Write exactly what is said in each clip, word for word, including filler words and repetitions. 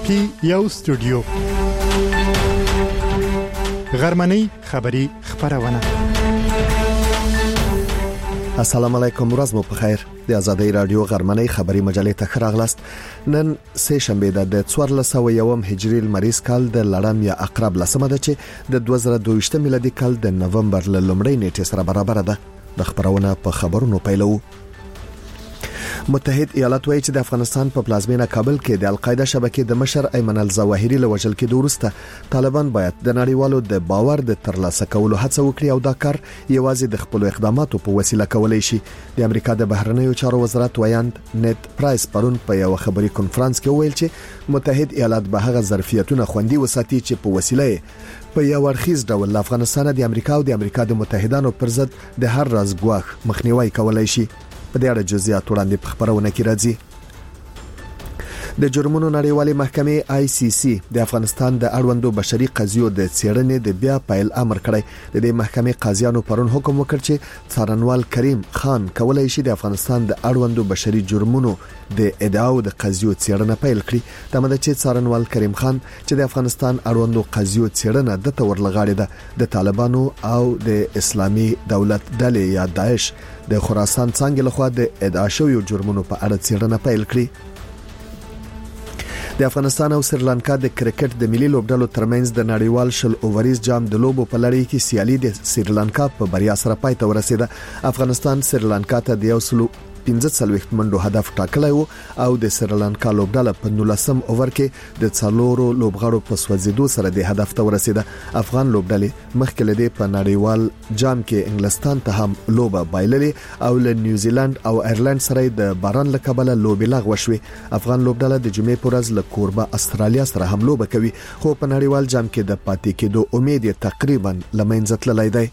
کې یو استودیو غرمنۍ خبری خبرونه. السلام علیکم، ورځ مو په خیر. د آزادۍ رادیو غرمنۍ خبری مجلې ته خراغلاست. نن سه شنبه ده د څوارلس سوه یوم هجری المریز کال د لړم یا اقرب لسمه ده چې د دوه زره دوه ویشت میلادي کال د نومبر ل لومړۍ نیټې سره برابر ده. د خبرونه په خبرونو پیلو. متحد ایالات وايي چې د افغانستان په پلازمینه کابل کې د القاعده شبکې د مشر ایمن الظواهری له وژل کېدو وروسته طالبان باید د نړیوالو د باور د ترلاسه کولو هڅه وکړي او دا کار یوازې د خپل اقداماتو په وسیله کولای شي. د امریکا د بهرنیو چارو وزارت ویاند نیت پرایس پرون په یو خبري کانفرنس کې ویل چې متحد ایالات به هغه ظرفیتونه خوندي وساتي چې په وسیله په یو ورخیز ډول افغانستان د امریکا او د امریکا د متحدانو پر ضد د هر راز ګواښ مخنیوي کولای شي. په دې اړه جزئیات وړاندې په خبرونه کې راځي. د جرمونو نړیوالې محکمې آی سی سی د افغانستان د اړوندو بشري قضیو د څېړنې د بیا پیل امر کړی. د دې محکمې قاضیانو پرون حکم وکړ چې څارنوال کریم خان کولای شي د افغانستان د اړوندو بشري جرمونو د ادعاو د قضیو څېړنه پیل کړي. دا مده چې څارنوال کریم خان چې د افغانستان اړوندو قضیو څېړنه د تور لغاړي ده د طالبانو او د اسلامي دولت ډلې یا داعش د خراسان څنګه لخوا د ادعا شویو جرمونو په اړه څېړنه پیل کړي. د افغانستان او سریلانکا د کرکټ د ملي لوبډلو ترمنځ د نړیوال شل اووریز جام د لوبو په لړۍ کې سیالي د سریلانکا په بریا سره پای ته ورسېده. افغانستان سریلانکا ته د یو سلو پنځه څلوېښت منډو هدف ټاکلی و او د سریلانکا لوبډله په نولسم اوور کې د څلورو لوبغاړو په سوځېدو سره د هدف ته ورسېده. افغان لوبډلې مخکې له دې په نړیوال جام کې انګلستان ته هم لوبه بایللې او له نیوزیلند او ایرلند سره د باران له کبله لوبې لغوه شوې. افغان لوبډله د جمعې په ورځ له کوربه استرالیا سره هم لوبه کوي، خو په نړیوال جام کې د پاتې کېدو امید یې تقریبا له منځه تللی دی.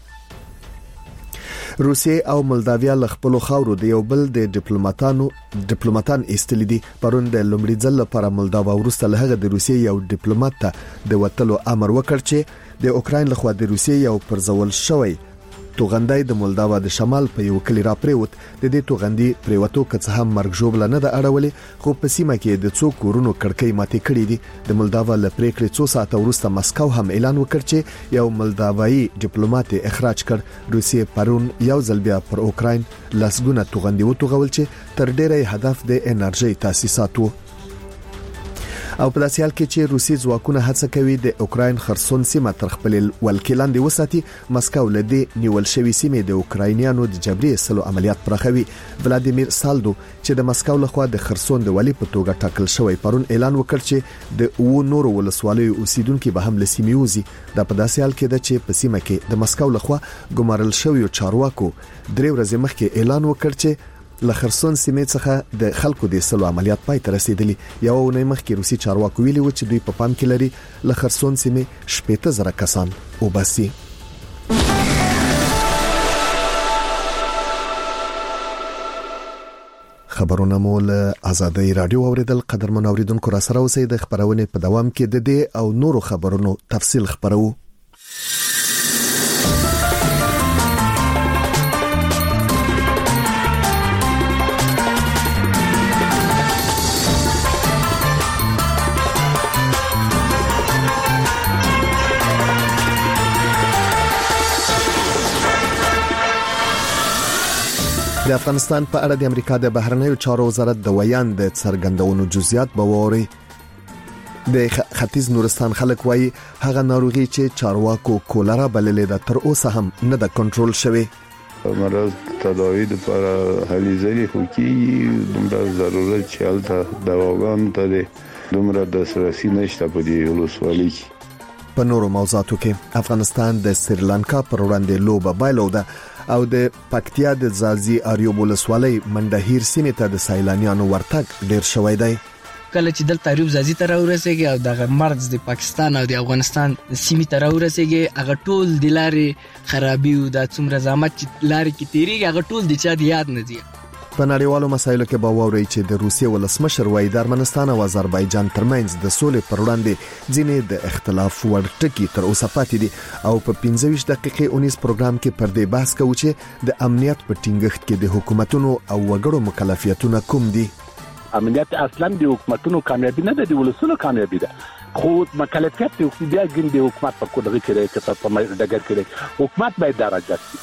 روسیه او مولداویا له خپل خاورو د یو بل د ډیپلوماټانو ډیپلوماټان ایستل دي. پرون د لومړي ځل لپاره مولداوا وروسته له هغه د روسیې یو ډیپلوماټ ته د وټلو امر وکړ چې د اوکراین لخوا د روسیې یو پرځول شوی توغندای د مولداوا د شمال په یو کلی را پریوت. د دې توغندي پریوتو که څه هم مرګ ژوبل نه د اړولې، خو په سیمه کې د څو کورونو کړکۍ ماتې کړې دي. د مولداوا له پریکړې څو ساعته وروسته مسکو هم اعلان وکړ چې یو مولداوایي ډیپلوماټ اخراج کړ. روسیې پرون یو ځل بیا پر اوکراین لاسګونه توغندي وتوغول چې تر ډیره هدف د انرژي تاسیسات وو. او په داسې حال کې چې روسي ځواکونه هڅه کوي د اوکراین خرسون سیمه تر خپل ولکې لاندې وساتي، مسکو له دې نیول شوی سیمه د اوکراینیانو د جبري سلو عملیات پرخوي. ولادیمیر سالدو چې د مسکو لخوا د خرسون د ولی په توګه ټاکل شوی پرون اعلان وکړ چې د و نورو ولسوالیو اوسیدونکو به هم له سیمې وځي. دا په داسې حال کې ده چې په سیمه کې د مسکو لخوا ګمارل شوی چارواکو درې ورځې مخکې اعلان وکړ چې له خرسون سیمې څخه د خلکو د سلو عملیات پای ته رسیدلی. یو ونې مخکې روسي چارواکو ویلي و چې دوی په پام کې لري له خرسون سیمې شپږ زره کسان وباسي. خبرونه مو له آزادۍ رادیو اوریدل. قدرمن اوریدونکو را سره اوسئ. د خبرونه په دوام کې د دې او نورو خبرونو تفصیل خبرو. د افغانستان په اړه د امریکا د بهرنیو چارو وزارت د ویان د څرګندونو جزئیات بووري. د ختیځ نورستان خلک وایي هغه ناروغي چې چارواکو کولرا بللې ده تر اوسه هم نه د کنټرول شوی. مرض تداوی لپاره هلي ځلې خو کې دومره ضرورت چې الته دواګان ته دومره د سرسي نشته په دې ولسوالۍ کې. په نورو موضوعاتو کې افغانستان د سریلانکا پر وړاندې لوبه بایلو ده او د پکتیا د زازي اریوب ولسوالۍ منډهیر سیمه ته د سیلانیانو ورتګ ډیر شوی دی. کله چې دلته اریوب زازي ته راورسېږي او د مرز د پاکستان او د افغانستان سیمه ته راورسېږي، هغه ټول د لارې خرابي او د څومره زحمت چې لارې کې تیریږي هغه ټول د چا د یاد نه دي. په نړیوالو مسایلو کې به ووري چې د روسیې ولسمشر وایي د ارمنستان او آذربایجان ترمنځ د سولې پر وړاندې ځینې د اختلاف وړ ټکي تر اوسه پاتې دي او په پنځه ویشت دقیقې اونیز پروګرام کې پر دې بحث کوو چې د امنیت په ټینګښت کې د حکومتونو او وګړو مکلفیتونه کوم دي. امنیت اصلا د حکومتونو کامیابی نه ده، د ولسونو کامیابی ده. خو مکلفیت د حکومت بیا ګین د حکومت په کوډه کې لري چې په ډګر کې حکومت باید درجه شي.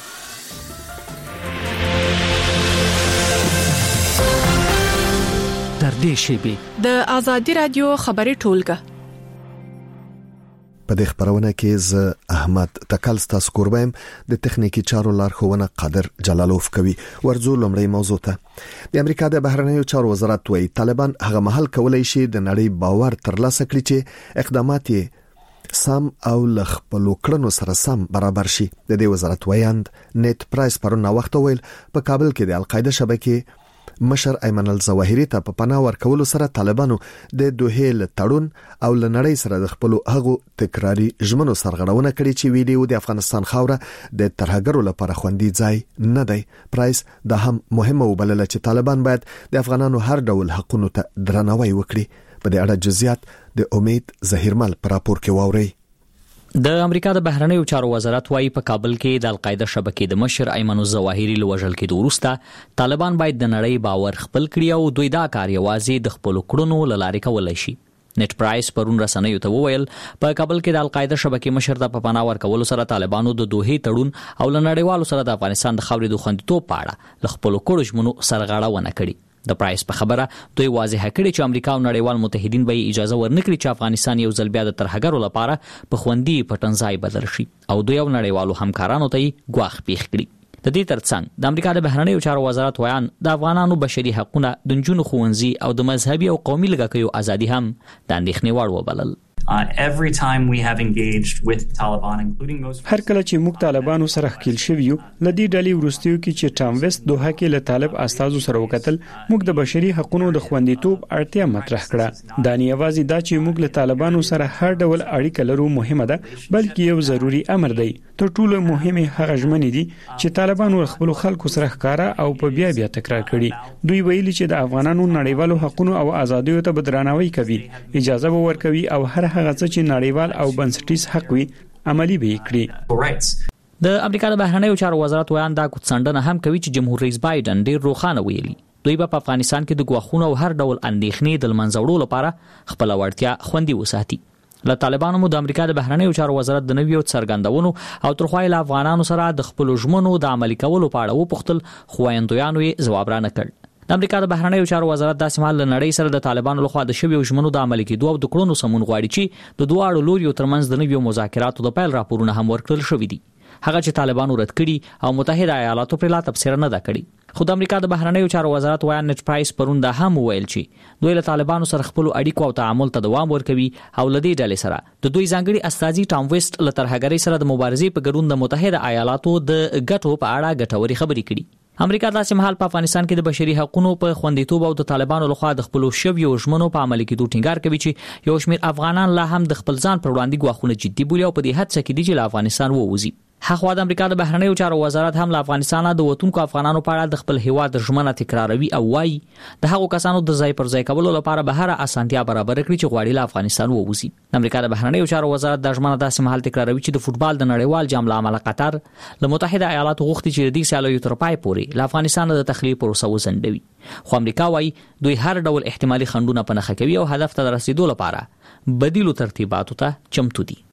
در دې شیبه د آزادی رادیو خبري ټولګه په دې خبرونه کې ز احمد تکل ستاسو کوربم د تخنیکی چارو لارښوونه قادر جلالوف کوي. ورځو لمړی موضوع ته د امریکا د بهرنیو چارو وزارت وایي طالبان هغه محل کولای شي د نړۍ باور ترلاسه کړي چې اقدامات یې سم او لخپلو کړنو سره سم برابر شي. د دې وزارت وایاند نیت پرایس پرون وخت ویل په کابل کې د القاعده شبکې مشر ایمن الظواهری ته په پناه ورکولو سره طالبانو د دوه ل تړون او لنړی سره د خپل هغو تکراری ژمنو سرغړونه کړې چې ویډیو د افغانستان خاوره د ترهګرو لپاره خوندي ځای نه دی. پرایس د هم مهمه وبلل چې طالبان باید د افغانانو هر ډول حقوقو ته درناوی وکړي. په دې اړه جزئیات د امید ظهیرمل پر راپور کې واوري. د امریکا د بهرنیو چارو وزارت وايي په کابل کې د القاعده شبکې د مشر ایمن الظواهری لوجل کې وروسته طالبان باید د نړۍ باور خپل کړي او دوی دا کار یوازې د خپل کړنو لارې کولای شي. نیټ پرایس پرون رسنیو ته وویل په کابل کې د القاعده شبکې مشر ته په پناه ورکولو سره طالبانو د دوه تړون او لنړیوالو سره د افغانستان د خاورې د خوندیتوب په اړه ل خپل کړو ژمنو سرغړونه کړي. د پرایس په خبره دوی واضح کړي چې امریکا او نړیوال متحدین به اجازه ورنکړي چې افغانستان یو ځل بیا د ترهګرو لپاره په خوندي پټنځای بدل شي او دوی او نړیوالو همکارانو ته ګواښ پیښ کړي. د دې ترڅنګ د امریکا د بهرنیو چارو وزارت وایان د افغانانو بشري حقوقونه د نجونو ښوونځي او د مذهبي او قومي لږکیو ازادي هم د اندېښنې وړ وبلل. Uh, every time we have engaged with Taliban, including those هر کله چې موږ طالبانو سره ښکیل شویو لدی ډلې ورستیو کې چې ټام ویست دوه کې له طالب استازو سره وکتل موږ د بشري حقوقو د خوندیتوب اړتیا مطرح کړه. دا نه یوازې دا چې موږ له طالبانو سره هر ډول اړیکه لرو مهمه ده بلکې یو ضروری امر دی. تر ټولو مهمه هغه ژمنې دي چې طالبانو خپل خلکو سره ښکارا او په بیا بیا تکرار کړي. دوی ویلي چې د افغانانو نړیوالو حقوقو او ازادیو ته بدرناوی کوي، اجازه ورکوي او هر هغه څه چې نړیوال او بنسټیز حق وي عملی به کړي. د امریکا د بهرنیو چارو وزارت وایي دا کوڅنډنه هم کوي چې جمهور رئیس بایدن ډیر روښانه ویلي دوی په افغانستان کې د ګواښونو او هر ډول اندېښنې د منځوړو لپاره خپل وړتیا خوندي وساتي. له طالبانو مو د امریکا د بهرنیو چارو وزارت د نویو څرګندونو او ترخوایل افغانانو سره د خپل ژمنو د عملي کولو په اړه وپوښتل خو وایندویانو یې ځواب را نه کړ. د امریکا د بهرنیو چارو وزارت داسې مهال له نړۍ سره د طالبانو لخوا د شویو ژمنو د عملي کېدو او د کړنو سمون غواړي چې د دوه اړو لوريو ترمنځ د نویو مذاکراتو د پیل راپورونه هم ورکړل شوې دي. هغه چې طالبانو رد کړي او متحده ایالاتو پر لا تفسیر نه دا کړي. خو د امریکا د بهرنیو چارو وزارت وایي نیټ پرایس پرون دا هم ویل چې دوی له طالبانو سره خپل اړیکو او تعامل ته دوام ورکوي او لدې ډلې سره د دوی ځانګړي استازي ټام ویست له ترهګرۍ سره د مبارزې په ګډون د متحده ایالاتو د ګټو په اړه ګټوري خبرې کړي. امریکا داسې مهال په افغانستان کې د بشري حقوقو په خوندیتوب او د طالبانو لخوا د خپل شویو ژمنو په عملي کېدو ټینګار کوي چې یو شمېر افغانان لا هم د خپل ځان پر وړاندې ګواښونه جدي بولي او په دې هڅه کې دي چې له افغانستان ووځي. هغه د امریکا د بهرنیو چارو وزارت هم له افغانستان د وټونکو افغانانو په اړه د خپل هیواد ژمنه تکراروي او وايي د هغو کسانو د ځای پر ځای کولو لپاره به هر اسانتیا برابر کړي چې غواړي له افغانستان ووځي. د امریکا د بهرنیو چارو وزارت د ژمنه داسې مهال تکراروي چې د فوتبال د نړیوال جام له امله قطر له متحده ایالاتو غوښتي چې د دې سیالیو تر پای پورې له افغانستان د تخلیه پروسه وځنډوي. خو امریکا وايي دوی هر ډول احتمالي خنډونه په نښه کوي او هدف ته رسیدو لپاره بدیلو ترتیباتو ته چمتو دي.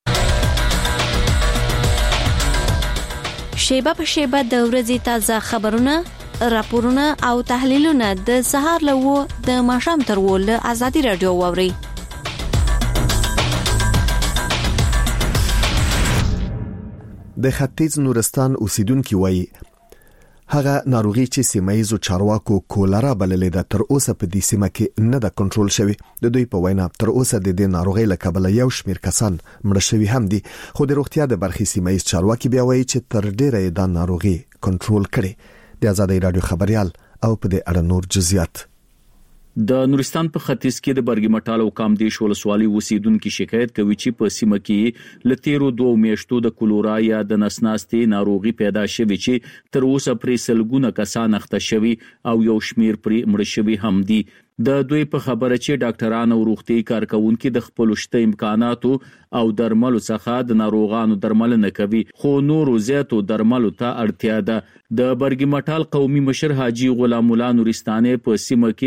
شیبه په شیبه د ورځې تازه خبرونه، راپورونه او تحلیلونه د سهار له و د ماښام تر و له آزادي رادیو واوري. د ختیځ نورستان اوسیدونکو وایي هغه ناروغي چې سیمایزو چارواکو کولرا بللې ده تر اوسه په دې سیمه کې نه ده کنټرول شوی. د دوی په وینا تر اوسه د دې ناروغي له کبله یو شمیر کسان مړه شوي هم دي، خو د روغتیا د برخې سیمایز چارواکي بیا وایي چې تر ډیره یې دا ناروغي کنټرول کړي. د آزادۍ رادیو خبريال او په دې اړه نور جزئیات. د نورستان په ختیځ کې د برګی مټال او کامدیش ولسوالۍ اوسیدونکو شکایت کوي چې په سیمه کې لتیرو دوه میاشتو د کولورا یا د نسناستي ناروغي پیدا شوي چې تر اوسه پرې سلګونه کسان اخته شوي او یو شمیر پرې مړ شوي هم دي. د دوی په خبره چې ډاکټران او روغتي کارکونکو د خپل شته امکاناتو او درملو څخه د ناروغانو درملنه کوي، خو نورو زیاتو درملو ته اړتیا ده. د برګی مټال قومي مشر حاجی غلام الله نورستاني په سیمه کې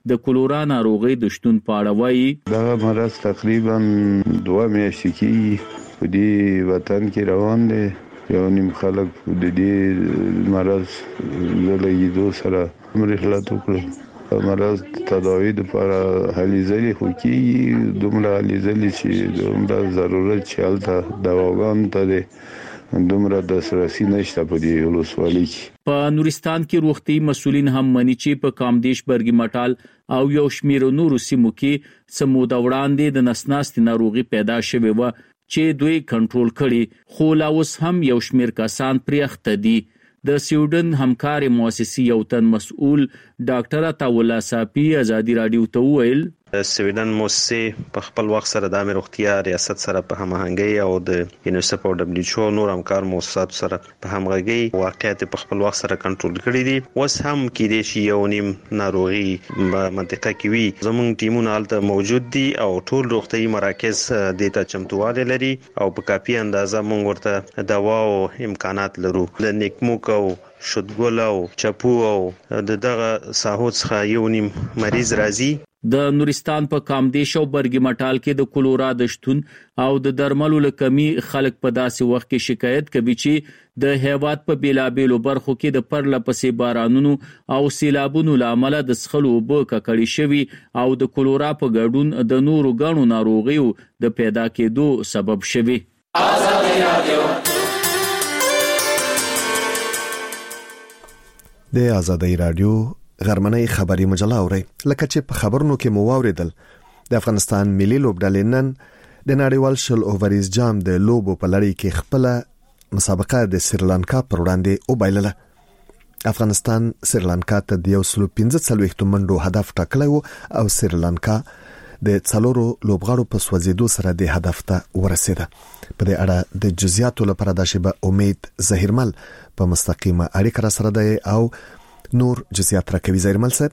د کولورا ناروغي د شتون په اړه وایي. دا مرض تقریبا دوه میاشتې کې په دې وطن کې روان دی. یو نیم خلک د دې مرض لږیدو سره مرحلت وکړي. مرض تداوی لپاره هلي ځلې خو کېږي، دومره هلي ځلې چې دومره ضرورت چې هلته دواګانو ته دی دومره دسترسي نشته په دې ولسوالۍ کې. په نورستان کې روغتي مسؤلین هم مني چې په کامدیش برګي مټال او یو شمیر نورو سیمو کې سمود وړاندې د نسناستي ناروغي پیدا شوې و چې دوی کنټرول کړي، خو لا اوس هم یو شمیر کسان پرې اخته دي. د سویډن همکاري مؤسسې یو تن مسؤل ډاکټر عطاولا صافي ازادي رادیو ته وویل سویډن موسسې په خپل وخت سره د روغتیا ریاست سره په هماهنګي او د یونیسف او دبليو او نور همکار مؤسسات سره په همغږي واقعیت په خپل وخت سره کنټرول کړی دي. اوس هم کې د شی یو نیم ناروغي منطقه کې وي. زموږ ټیمونه هلته موجود دي او ټول روغتي مراکز د ته چمتواله لري او په کافي اندازه موږ ورته دوا او امکانات لرو. د نیکموک او شودګل او چپو او د دغه ساحو څخه یو نیم مریض راځي. د نورستان په کامدیش او برګي مټال کې د کولورا د شتون او د درملو لکمي خلک په داسې وخت کې شکایت کوي چې د هیواد په بیلابېلو برخو کې د پرله پسې بارانونو او سیلابونو لامل د څښلو اوبه ککړې شوي او د کولورا په ګډون د نورو غنو ناروغیو د پیدا کېدو سبب شوي. د آزادۍ رادیو غرمنۍ خبري مجله اوري. لکه چې په خبرونو کې مو واوریدل، د افغانستان ملي لوبډلې نن د نړیوال شل اووریز جام د لوبو په لړۍ کې خپل مسابقه د سریلانکا پر وړاندې وبایلله. افغانستان سریلانکا ته د یو سل پنځه څلوېښت منډو هدف ټاکلی و او سریلانکا د څلورو لوبغاړو په سوځېدو سره د هدف ته ورسېده. په دې اړه د جزئیاتو لپاره د شیبه امید زهیرمل په مستقیمه اړیکه را سره دی او نور جزئیات راکوي. زهیرمل صاحب،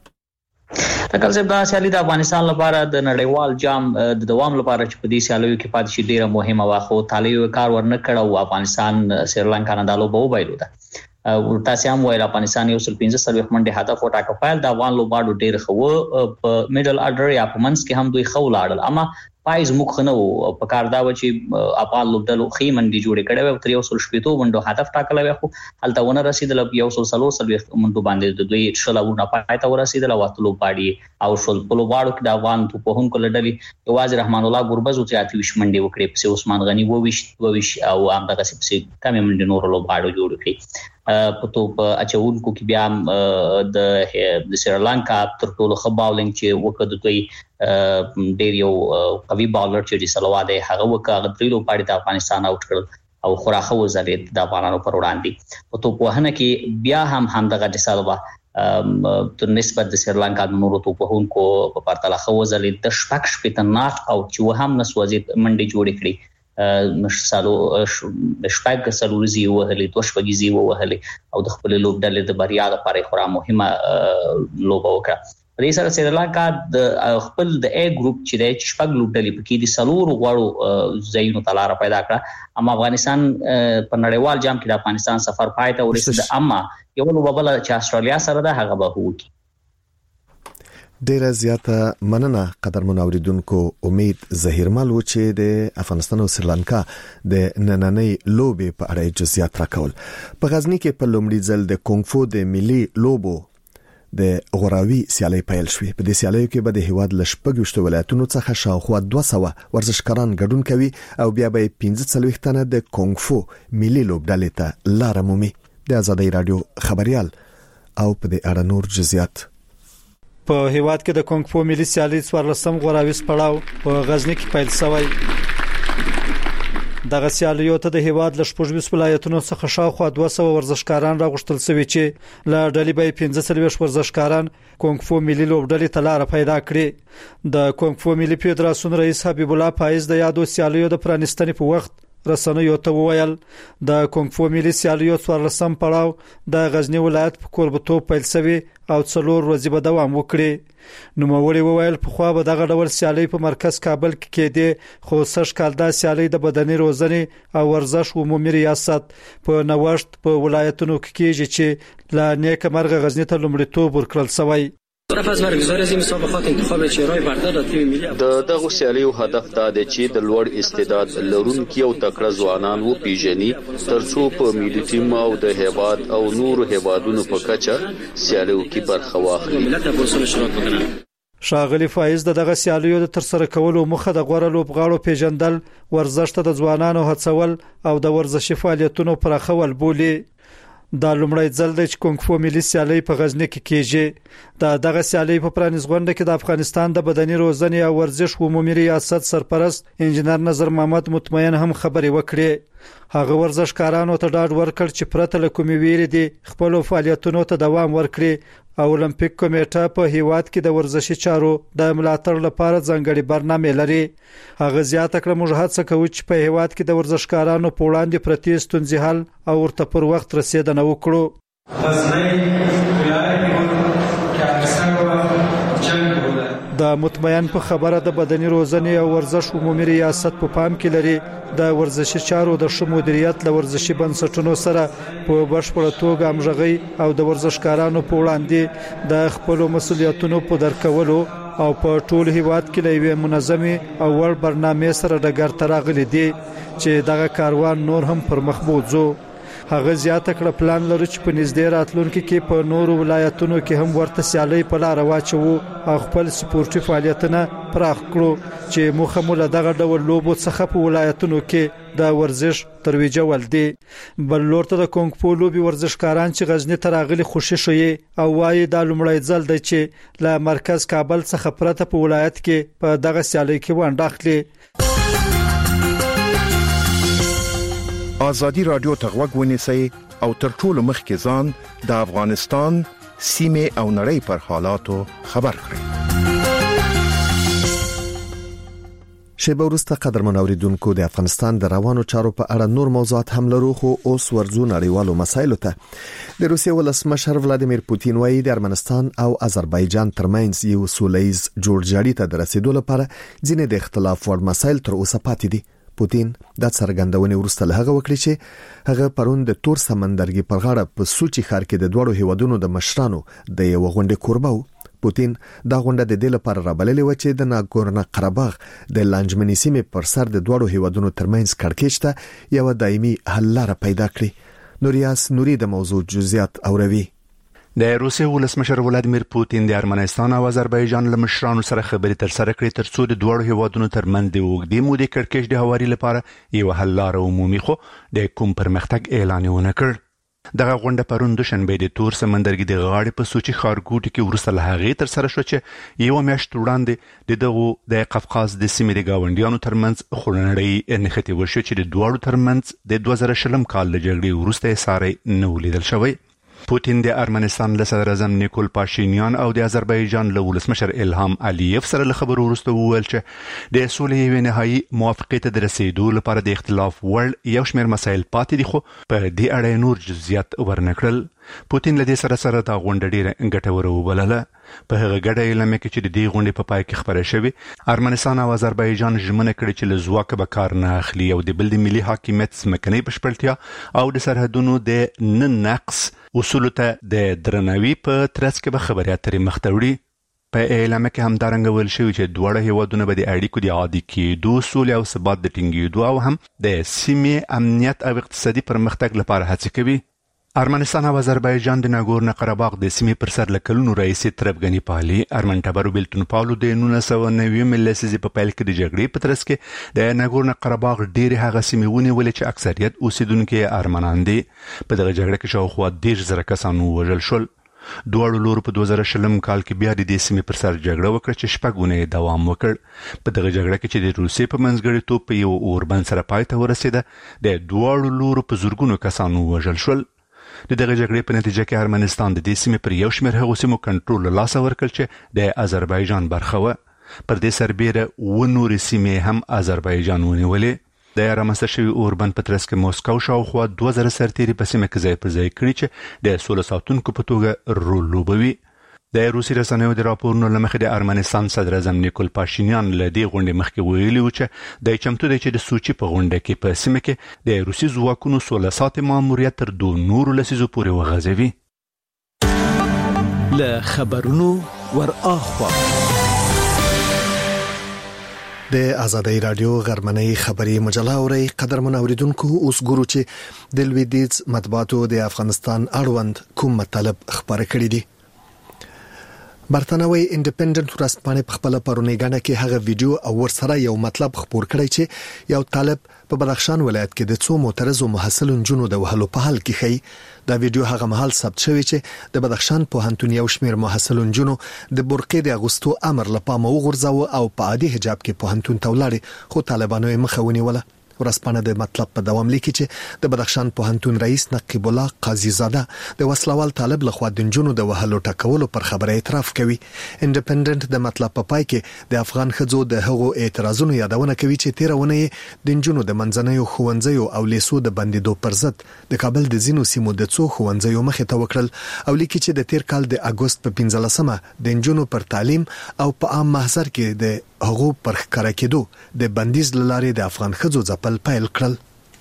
تکل صاحب، دا سیالي د افغانستان لپاره د نړیوال جام د دوام لپاره چې په دې سیالیو کې پاتې شي ډیره مهمه وه، خو طالب کار ورنه کړ او افغانستان سریلانکا نه د لوبو وبایلو ده. ورته هم ویل افغانستان یو سل پنځه څلوېښت منډې هدف وټاکه. فایل د افغان لوبغاړو ډیر ښه په میډل اډر یا په منځ کې هم دوی ښه ولاړل، اما پایز مخ نه وو. په کار دا و چې افغان لوبډلو خې منډي جوړې کړې وي، تر یو سل شپږ منډو هدف ټاکلی وي، خو هلته ونه رسیدل. یو سل څلور څلوېښت منډو باندې د دوی شلونه پای ته ورسیدل او اته لوبغاړي او شل په لوبغاړو کې د افغان توپوهونکو له ډلې یوازې رحمان الله ګوربز چې اته ویشت منډې وکړې، پسې عثمان غني اووه ویشت اووه ویشت او همدغسې پسې کمې منډې نورو لوبغاړو جوړې کړې. په توپ اچونکو کې بیا د سریلانکا تر ټولو ښه باولینګ چې وکړ د دوی ډیر یو قوي باولر چې سلوا دی هغه وکړ. هغه درې لوبغاړي د افغانستان اوټ کړل او خورا ښه وځلېد د افغانانو پر وړاندې. په توپوهنه کې بیا هم همدغه د سلوا تر نسبت د سریلانکا د نورو توپوهونکو په پرتله ښه وځلېد. د شپږ شپېته ناک او چې هم نسوځېد منډې جوړې کړې. نشالو شپږ سلورزي وهلې، دوه شپږیزي وهلې او د خپل لوبډلې د بریا لپاره خورا مهمه لوبه وکړه. په دې سره سریلانکا د خپل د ا ګروپ چې د شپږ لوبډلې پکې د سلور غواړو ځایونو ته لار پیدا کړه، اما افغانستان په نړیوال جام کې د افغانستان سفر پای ته ورسید، اما یو لوبه بل چې استرالیا سره ده هغه به وکړي. ډیره زیاته مننه قدرمن اوریدونکو. امید زهیرمل و چې د افغانستان او سریلانکا د نننۍ لوبې په اړه جزئیات راکول. په غزنی کې په لومړي ځل د کونګ فو د ملي لوبو د غوراوي سیالي پیل شوې. په دې سیالیو کې به د هیواد ل شپږ ولایتونو څخه شاوخوا دوه سوه ورزشکاران ګډون کوي او بیا به پنځه څلوېښت تنه د کونګ فو ملي لوبډلې ته لار مومي. د آزادۍ رادیو خبريال او په دې اړه نور جزئیات. په هیواد کې د کونګ فو ملي سیالي څوارلسم غوراوي پړاو په غزنی کې پیل شوی. دغه سیالیو ته د هیواد ل شپږ ولایتونو څخه شاوخوا دوه سوه ورزشکاران راغښتل شوي چې له ډلې به پنځه څلوېښت ورزشکاران کونګ فو ملي لوبډلې ته لار پیدا کړې. د کونګ فو ملي فدراسیون رئیس حبیب الله فایز د یادو سیالیو د پرانستنې په وخت رسنیو ته وویل د کونګ فو ملي سیالیو څوارلسم پړاو د غزنی ولایت په کوربتوب پیل شوی او څلور ورځې به دوام وکړي. نوموړي وویل په خو به دغه ډول سیالي په مرکز کابل کې کېده، خو سږ کال دا سیالي د بدني روزنې او ورزش عمومي ریاست په نوښت په ولایتونو کې کېږي چې لا نیک مرغه غزنی ته لومړیتوب ورکړل شوی. پس برگزاری از این مسابقات انتخاب چهره‌های برتر را تیم ملی د دغه سیالیو هدف دا دی چې د لوړ استعداد لرونکي او تکړه ځوانان و پیژني ترڅو په ملي ټیم او د هیواد او نورو هیوادونو په کچه سیالیو کې برخه واخلي. ملت پرسون شرکت وکړي. شاغلی فایز دغه سیالیو د ترسره کولو مخه د غوړه لوبغاړو پیژندل، ورزش ته د ځوانانو هڅول او د ورزشي فعالیتونو پراخول بولی. دا لومړی ځل دی چې کونګ فو ملي سیالي په غزنی کې کیږي. دا دغه سیالي په پرانیز غونډه کې د افغانستان د بدني روزنې او ورزش عمومي ریاست سرپرست انجنیر نظر محمد مطمئن هم خبرې وکړې. هغه ورزشکارانو ته ډاډ ورکړ چې پرته له کومې ویرې دي خپل فعالیتونو ته دوام ورکړي او اولمپیک کمیټه په هیواد کې د ورزشي چارو د ملاتړ لپاره ځانګړي برنامه لري. هغه زیاته کړه موږ هڅه کوو چې په هیواد کې د ورزشکارانو په وړاندې پرتې ستونزې حل او ورته پر وخت رسیدنه وکړو. د مطمئن په خبره د بدني روزنې او ورزش عمومي ریاست په پام کې لري د ورزشي چارو د ښه مدیریت له ورزشي بنسټونو سره په بشپړه توګه همغږي او د ورزشکارانو په وړاندې د خپل مسولیتونو په درکولو او په ټول هیواد کې لوي منظمي او ور برنامه سره ډګر تراغلي دي چې دغه کاروان نور هم پر مخ بوځو. هغه زیاته کړه پلان لري چې په نږدې راتلونکي کې په نورو ولایتونو کې هم ورته سیالي په لار واچو او خپل سپورتي فعالیتونه پراخ کړو چې مخه مو له دغه ډول لوبو څخه په ولایتونو کې د ورزش ترویج ول دي. بل لور ته د کونګ فو لوبي ورزشکاران چې غزنی تراغلي خوشی شوي او وايي د لومړی ځل دی چې له مرکز کابل څخه پرته په ولایت کې په دغه سیالي کې ونډه اخلي. آزادی رادیو تغوږ ونیسئ او تر ټولو مخکې ځان د افغانستان سیمه او نړۍ پر حالاتو خبر کړئ. شیبه وروسته قدرمن اوریدونکو د افغانستان د روانو چارو په اړه نور موضوعات هم لرو، خو اوس ورځو نړیوالو مسایلو ته. د روسیې ولسمشر ولادیمیر پوتین وایي د ارمنستان او آذربایجان ترمنځ یو سولهییز جوړجاړي ته د رسیدو لپاره ځینې د اختلاف وړ مسایل تر اوسه پاتې دي. پوتین د څرګندونې وروسته له هغه وکړي چې هغه پرون د تور سمندرګي پر غاړه په سوچي ښار کې د دوړو هیوادونو د مشرانو د یو غونډې کوربه و. پوتین دا غونډه د دې لپاره رابللې و چې د ناګورنو قرهباغ د لانجمني سیمې پر سر د دوړو هیوادونو ترمنځ کړکېچ ته یو دایمي حل لاره پیدا کړي. نوریاس نوري د موضوع جزئیات اوروي. د روسیې ولسمشر ولادیمیر پوتین د ارمنستان او آذربایجان له مشرانو سره خبرې تر سره کړې ترڅو د دوړو هیوادونو ترمنځ د اوږدې مودې کړکېچ د هواري لپاره یو حل لاره عمومي خو د کوم پرمختګ اعلان ونه کړ. دغه غونډه پرون د شنبې د تور سمندرګي د غاړې په سوچي ښارګوټي کې ورسره له هغې تر سره شو چې یو میاشت وړاندې د دغه د قفقاز د سیمې د گاونډیانو ترمنځ خورنړۍ نښتې وشو چې د دوړو ترمنځ د دوه زره شلم کال د جګړې وروسته ساري نه ولیدل شوی. پوتین د ارمنستان له صدر اعظم نیکول پاشینیان او د آذربایجان له ولسمشر الهام الیف سره له خبرو وروسته وویل چې د سولې یو نهایی موافقې ته د رسیدو لپاره د اختلاف وړ یو شمېر مسایل پاتې دي، خو په دې اړه نور جزئیات ورنکړل. پوتین له دې سره سره دا غونډه ډیره ګټوره وبلله. په هغه ګډه اعلان کې چې د دې غونډې په پای کې خبره شوې، ارمنستان او آذربایجان ژمنه کړې چې له ځواکه به کار نه اخلي او د بل د ملي حاکمیت ځمکنۍ بشپړتیا او د سرحدونو د نه نقص اصولو ته د درناوي په ترڅ کې به خبرې اترې مخ ته وړي. په اعلان کې هم دارنګ ویل شوی چې دواړه هیوادونه به د اړیکو د عادي کېدو، سولې او ثبات د ټینګېدو او هم د سیمې امنیت او اقتصادي پرمختګ لپاره هڅې کوي. ارمنستان او آذربایجان د ناګورنو قرهباغ د سیمې پر سر له کلونو راهیسې طرفګني پالي. ارمن ټبرو بیلتون پالو د نولس سوه نوي لسیزې په پیل کې د جګړې په ترڅ کې د ناګورنو قرهباغ ډېرې هغه سیمې ونیولې چې اکثریت اوسیدونکي ارمنان دي. په دغه جګړه کې شاوخوا دېرش زره کسان ووژل شول. دواړو لورو په دوه زره شلم کال کې بیا د دې سیمې پر سر جګړه وکړه چې شپږ اونۍ دوام وکړ. په دغه جګړه کې چې د روسیې په منځګړیتوب په یو اوربند سره پای ته ورسېده، د دواړو لورو په زرګونو کسان ووژل شول. د دغه جګړې په نتیجه کې ارمنستان د دې سیمې پر یو شمېر هغو سیمو کنټرول له لاسه ورکړ چې د آذربایجان برخه وه. پر دې سربیره اووه نورې سیمې هم آذربایجان ونیولې. د رامنځته شوي اوربند په ترڅ کې موسکو شاوخوا دوه زره سرتیري په سیمه کې ځای پر ځای کړي چې د سوله ساتونکو په توګه رول لوبوي. د روسي رسنیو د راپورونو له مخې د ارمنستان صدر اعظم نیکول پاشینیان له دې غونډې مخکې ویلي و چې د چمتو دی چې د سوچي په غونډه کې په سیمه کې د روسي ځواکونو سوله ساتي ماموریت تر دوه نورو لسیزو پورې وغځوي. له خبرونو ور اخوا. د آزادۍ رادیو غرمنۍ خبري مجله اوري قدرمن اوریدونکو اوس ګورو چې د لویدیز مطبوعاتو د افغانستان اړوند کوم مطلب خبره کړی دي. برتانوي انډیپندنت ورځپاڼه په خپل پرونی غاڼه کې هغه ویډیو او ورسره یو مطلب خبر کړی چې یو طالب په بدخشان ولایت کې د څو معترضو محصلون جنو د وهلو په حال کې خي. دا ویډیو هغه مهال ثبت شوی چې د بدخشان په هنتون یو شمیر محصلون جنو د برقې د اغوستو امر لپاره وغورځاو او په عادي حجاب کې په هنتون تولاړي خو طالبانو یې مخاوني ولا. ورسپانه د مطلب په دوام لیکي چې د بدخشان پوهنتون رئیس نقیب الله قاضي زاده د وسلوال طالب لخوا د جنونو د وهلو ټکولو پر خبره اعتراف کوي. انډیپندنت د مطلب په پای کې د افغان خځو د هغو اعتراضونو یادونه کوي چې تیرونه د جنونو د منځنیو خوندزیو او لیسو د بندیدو پر ضد د کابل د زینو سیمو د څو خوندزیو مخې ته وکړل او لیکي چې د تیر کال د اگست په پنځلسمه د جنونو پر تعلیم او په عام محضر کې د هغو پر ښکارا کېدو د بندیز لارې د افغان خځو ځپل پیل کړل.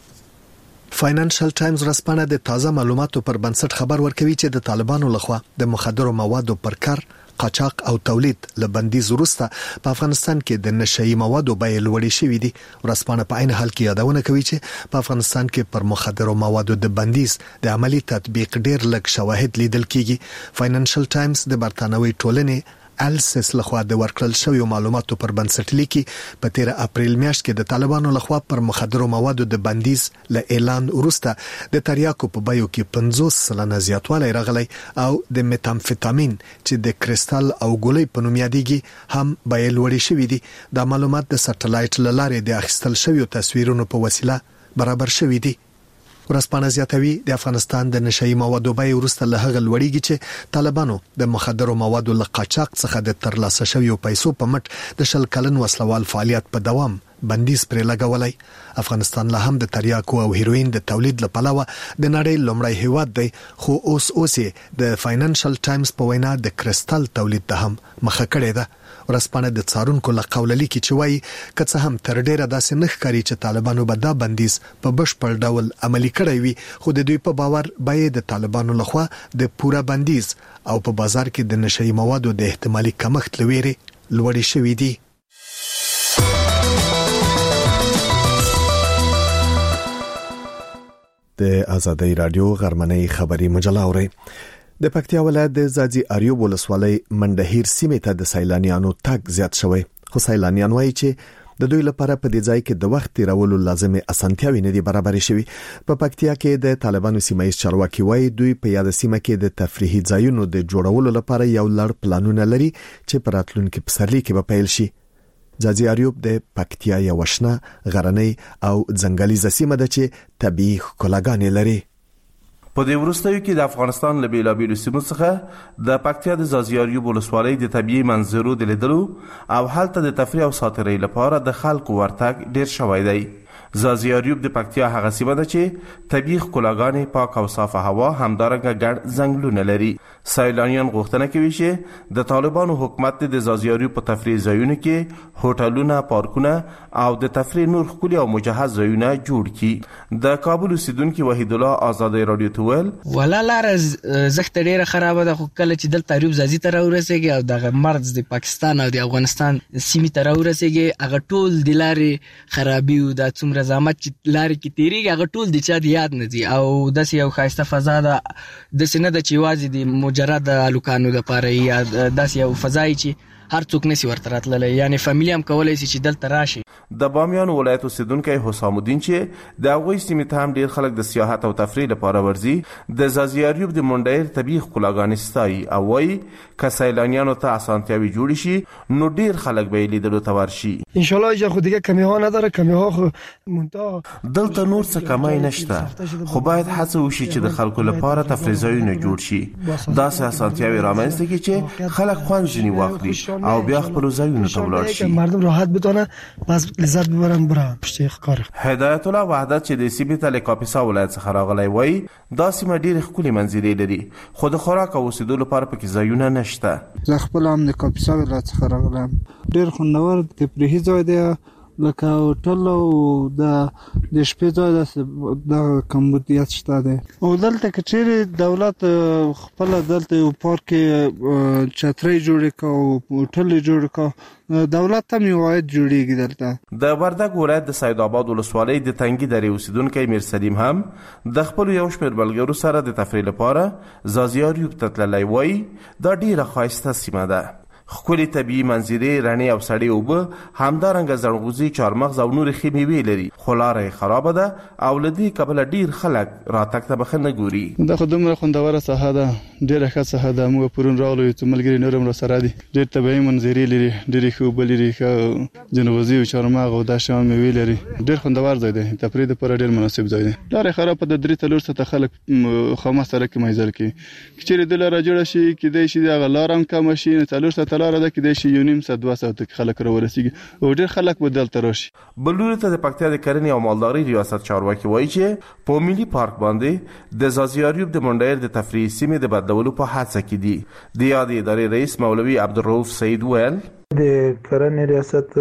فاینانشل ټایمز رسپانه د تازه معلوماتو پر بنسټ خبر ورکوي چې د طالبانو لخوا د مخدرو موادو پر کار قاچاق او تولید له بندیز وروسته په افغانستان کې د نشئی موادو بیې لوړې شوې دي. ورسپانه په عین حال کې یادونه کوي چې په افغانستان کې پر مخدرو موادو د بندیز د عملی تطبیق ډیر لږ شواهد لیدل کیږي. فاینانشل ټایمز د برتانوي ټولنې السس لخوا د ورکړل شویو معلوماتو پر بنسټ لیکي په تیر اپریل میاشت کې د طالبانو لخوا پر مخدرو موادو د بندیز له اعلان وروسته د تریاکو په بیو کې پنځوس سلنه زیاتوالی راغلی او د میتامفیتامین چې د کریستال او ګولۍ په نوم یادېږي هم بیې لوړې شوې دي. دا معلومات د سټلایټ له لارې د اخیستل شویو تصویرونو په وسیله برابر شوي دي. ورسپانه زیاتوي د افغانستان د نشئی موادو بیې وروسته له هغه لوړېږي چې طالبانو د مخدرو موادو له قاچاق څخه د ترلاسه شویو پیسو په مټ د شل کلن وسلوال فعالیت په دوام بندیز پرې لګولای. افغانستان له هم د تریاکو او هیروین د تولید لپاره د نړۍ لومړی هیواد دی خو اوس اوس د فاینانشل ټایمز په وینا د کریستال تولید ته هم مخه کړې ده. ورسپانه د څارونکو له قوله لیکي چې وایي که څه هم تر ډیره داسې نه ښکاري چې طالبانو به دا بندیز په بشپړ ډول عملی کړی وي خو د دوی په باور بیې د طالبانو لخوا د پوره بندیز او په بازار کې د نشئی موادو د احتمالي کمښت لويري لوړې شوې دي. د آزادۍ رادیو غرمنۍ خبري مجله اوري. د پکتیا ولایت د زاځي اریوب ولسوالۍ منډهیر سیمې ته د سیلانیانو تګ زیات شوی خو سیلانیان وایي چې د دوی لپاره په دې ځای کې د وخت تیرولو لازمي اسانتیاوي نه دي برابرې شوی. په پکتیا کې د طالبانو سیمایي چارواکي وایي دوی په یاد سیمه کې د تفریحي ځایونو د جوړولو لپاره یو لړ پلانونه لري چې په راتلونکي پسرلي کې به پیل شي. زاځي اریوب د پکتیا یو شنه غرنۍ او ځنګلي سیمه ده چې طبيعي ښکلاګانې لري. په دې وروستیو کې د افغانستان له بیلابیلو سیمو څخه د پکتیا د زاځي اریوب ولسوالۍ د طبيعي منظرو د لیدلو او هلته د تفریح او ساتیرۍ لپاره د خلکو ورتګ ډیر شوی دی. زاځي اریوب د پکتیا هغه سیمه ده چې طبيعي ښکلاګانې، پاک او صافه هوا، همدارنګه ګڼ ځنګلونه لري. سیلانیان غوښتنه کوي چې د طالبانو حکومت د زاځي اریوب په تفریح ځایونو کې هوټلونه، پارکونه او د تفریح نور ښکلي او مجهز ځایونه جوړ کړي. د کابل اوسیدونکي وحید الله آزادۍ رادیو ته ویل ولا لار زخت ډیره خراب ده خو کله چې دلته اریوب زاځي ته راورسېږي او دغه مرز د پاکستان او د افغانستان سیمې ته راورسېږي هغه ټول د لارې خرابي او د څومره زحمت چې لارې کې تیریږي هغه ټول د چا د یاد نه دي او داسې یو ښایسته فضا ده داسې نه ده چې یوازې د مجرد الوکانو لپاره یا داسې یو فضا چې هر څوک نسی ورته راتللی یعنی فامیلی هم کولای شي چې دلته راشي. د بامیان ولایت اوسیدونکی حسام الدین چې د هغوی سیمې ته هم ډیر خلک د سیاحت او تفریح لپاره ورځي د زاځي اریوب د منډهیر طبیعي ښکلاګانې ستایي او وایي که سیلانیانو ته اسانتیاوي جوړې شي نو ډیر خلک به یې لیدلو ته ورشي. انشالله اینجا خو دیگه کمی ها نداره، کمی ها خو منتها دلته نور څه کمی نشته خو باید هڅه وشي چې د خلکو لپاره تفریح ځایونه جوړ شي، داسې اسانتیاوي رامنځته کړي چې خلک خوند ځینې واخلي او بیا خپل ځایونو ته ولاړ شي، مردم راحت بتونه بس لذت ببرن برن پشت کار. هدایت الله وحدت چې د سیمې ته له کاپیسا ولایت څخه راغلی وایي دا سیمه ډېرې ښکلې منظرې لري خو د خوراک او اوسېدو لپاره پکې ځایونه نشته. زه خپله هم د کاپیسا ولایت څخه راغلم، ډېر خوندور تفریحي ځای دی، لکه هوټل او د د شپې ځای د کمبودیت شته دی او دلته که چیرې دولت خپل دلته یو پارک چترۍ جوړ کړي او هوټل جوړ کړي دولت ته میوایت جوړیږي دلته. د وردګ ولایت د سید آباد ولسوالۍ د تنګي درې اوسیدونکي میر سلیم هم د خپل یو شمېر ملګرو سره د تفریح لپاره زازیاریوب ته تللی وایي دا ډیره ښایسته سیمه ده. ښکلې طبیعي منظرې، رڼې او سړې اوبه، همدارنګه زڼغوزي، چارمغز او نورې ښې مېوې لري، خو لاره یې خرابه ده او له دې کبله ډېر خلک راتګ ته مخه نه ګوري. دا خو دومره خوندوره ساحه ده، ډېره ښه ساحه ده. موږ پرون راغلو یو څو ملګري نور هم راسره دي، ډېر طبیعي منظرې لري، ډېرې ښې اوبه لري، ښه جنغوزي او چارمغز او دا شیان مېوې لري. ډېر خوندور ځای دی، تفریح دپاره ډېر مناسب ځای دی. لاره یې خرابه ده، درې څلور ساعته خلک خامخا سړک کې مزل کوي. که چېرې دې لاره جوړه شي کیدای شي هغه لاره هم کمه شي، څلور ساعته لاره ده، کیدای شي یو نیم ساعت دوه ساعته کې خلک راورسېږي او ډېر خلک به دلته راشي. بل لوري ته د پکتیا د کرنې او مالدارۍ ریاست چارواکي وایي چې په ملي پارک باندې د زازیاریوب د منډیر د تفریحي سیمې د بدلولو په هڅه کې دي. د یادې ادارې رئیس مولوي عبدالرؤف سعید ویل د کرنې ریاست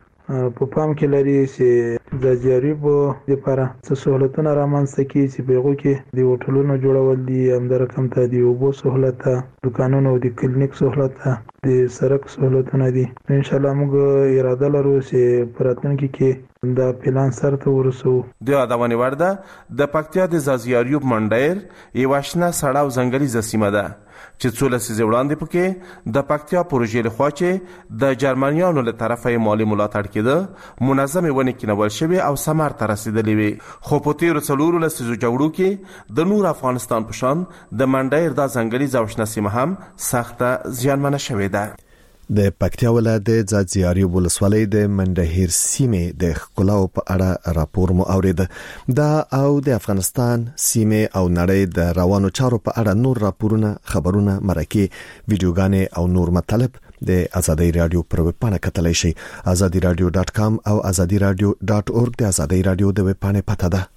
په پام کې لري چې د زازیاریوب لپاره څه سہولتونه رامنځته کړي چې په هغو کې د هوټلونو جوړول دي، همدارقم ته د اوبو سہولت ده، دکانونو او د کلینیک سہولت ده، د سړک سہولتونه دي. ان شاء الله موږ اراده لرو چې په راتلونکي کې دا پلان سر ته ورسو. د یادونې وړ ده د پکتیا د زازیاریوب منډیر یوه شنه سړه او ځنګلیزه سیمه ده چې څو لسیزې وړاندې پکې د پکتیا پروژې لخوا چې د جرمنیانو له طرفه یې مالي ملاتړ کېده منظمې ونې کینول شوې او ثمر ته رسېدلې وې. خو په تېرو څلورو لسیزو جګړو کې د نور افغانستان په شان د منډیر دا ځنګلیزه او شنه سیمه هم سخته زیانمنه شوې ده. د پکتیا ولایت د زازیاریوب ولسوالۍ د منډهیر سیمې د ښکلاو په اړه راپور مو اورید. دا او د افغانستان سیمې او نړۍ د روانو چارو په اړه نور راپورونه، خبرونه، مرکې، ویډیوګانې او نور مطلب د ازادي رادیو پر ویب پاڼه کتلی شئ. ازادي رادیو ډاټ کام او ازادي رادیو ډاټ اورګ د ازادي رادیو د ویب پاڼې پته ده.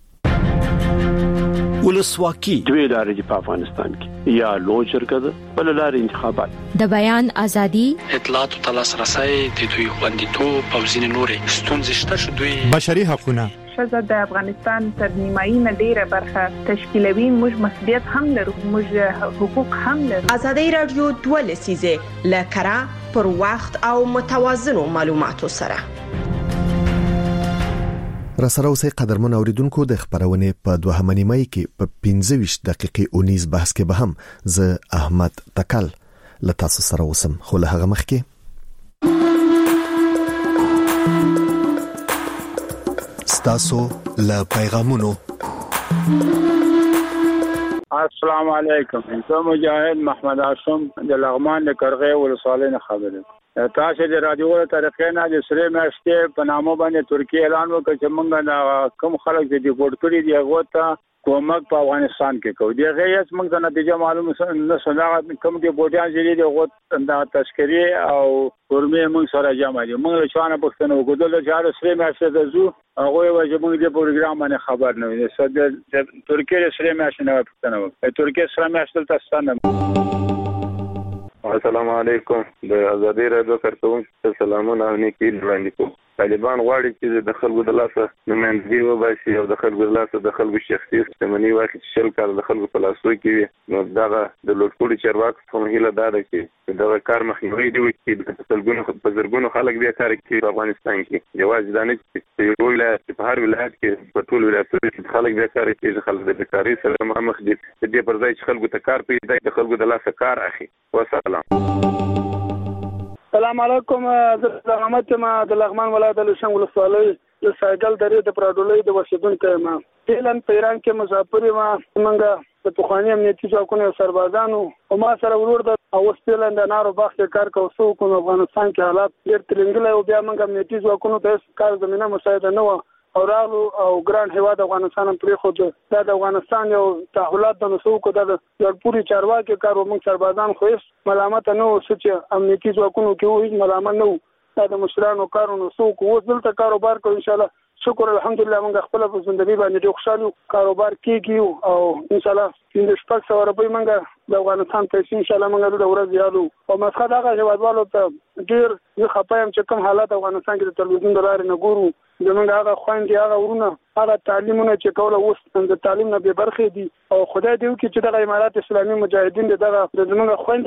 ولسواکي دوی لارې په افغانستان کې یا لوی شرکت بل لارې انتخابات د بیان ازادي، اطلاعات او تلاسرسي د دوی خوندیتوب او ځینې نورې ستونزې شته چې دوی بشري حقوقونه ښځه د افغانستان تر نیمایي نه ډیره برخه تشکیلوي. موږ مسؤلیت هم لرو، موږ حقوق هم لرو. ازادي رادیو دوه لسیزه لکرا پر وخت او متوازنو معلوماتو سره را سره اوسئ. قدرمن اوریدونکو، د خبرونې په دوهمه نیمه کې په پنځه ویشت دقیقې اونیز بحث کې به هم زه احمد تکل له تاسو سره اوسم. خو له هغه مخکې ستاسو له پیغامونو. السلام علیکم، زه مجاهد محمد هاشم د لغمان د کرغې ولسوالۍ نه خبرم. تاسو د رادیو طریقې نه د سری میاشتې په نامه باندې ترکیه اعلان وکړ چې موږ د کوم خلک د ډیپورټ کړي دي هغه ته کومک په افغانستان کې کوو. دی غیس موږ د نتیجه معلومه نه سنا کوم ډیپورټیان چې دي د تشکری او ورمه موږ سره جمع دي. موږ له شانه پښتنو وګورل چې سری میاشتې د زو هغه وجه موږ د پروګرام باندې خبر نه وي. د ترکیه سری میاشتې نه پښتنو ترکیه سره میاشتې تاسو نه. السلام علیکم، د ازادي رادیو کارکونکو سلامونه او نیکی وړاندې کوم. طالبان غواړي چې د خلکو د لاسه نمائندګي وباسي او د خلکو د لاسه د خلکو شخصي شتمنۍ واخلي چې شل کال د خلکو په لاسو کې وي. نو دغه د لوټپوړي چارواکو څخه هیله دا ده چې دغه کار مخنیوي دی چې د سلګونو په زرګونو خلک بیا کار کوي په افغانستان کې. یوازې دا نه چې یو ولایت په هر ولایت کې په ټول ولایتونو کې خلک بیا کار کوي، خلک د بیکارۍ سره مخ دي. د دې پر ځای چې خلکو ته کار پیدا د خلکو د لاسه کار اخلي. والسلام. السلام علیکم، زه محمد ما د لغمان ولایت له شنګ ولسوالۍ له سایګل درې د پراډولۍ د وسیدونکو ما فعلن په ایران کې مسافر ما منګه د پخوانی امنیتي ځواکونو سربازانو او ما سره ورور د اوسپیلند د نارو باغ کې کار کوو. سو کوم افغانستان کې حالات ډېر ترنګل او بیا منګه امنیتي ځواکونو ته کار زمينه مساعده نه و او راغلو او ګران هیواد افغانستان پرې خو د افغانستان یو تحولات د نسو کو د لړپوري چارواکي کارو موږ سربازان خو هیڅ ملامت نه و چې امنیتي ځواکونو کې هیڅ ملامت نه و. دا د مشرانو کارونو سو کو اوس دلته کاروبار کوي. ان شاء الله شکر الحمدلله موږ خپل په ژوندۍ باندې ډېر خوشاله کاروبار کیږي او ان شاء الله د شپږ سوه روپۍ موږ د افغانستان پیسې ان شاء الله موږ د ورځې یادو او مسخه دغه هیوادوالو ته ډېر زه خپه یم چې کوم حالات افغانستان کې د تلویزیون د لارې نه ګورو زموږ هغه خویندې هغه ورونه هغه تعلیمونه چې کوله اوس د تعلیم نه بې برخې دي او خدای دې وکړي چې دغه امارات اسلامي مجاهدین دغه زموږ خویندې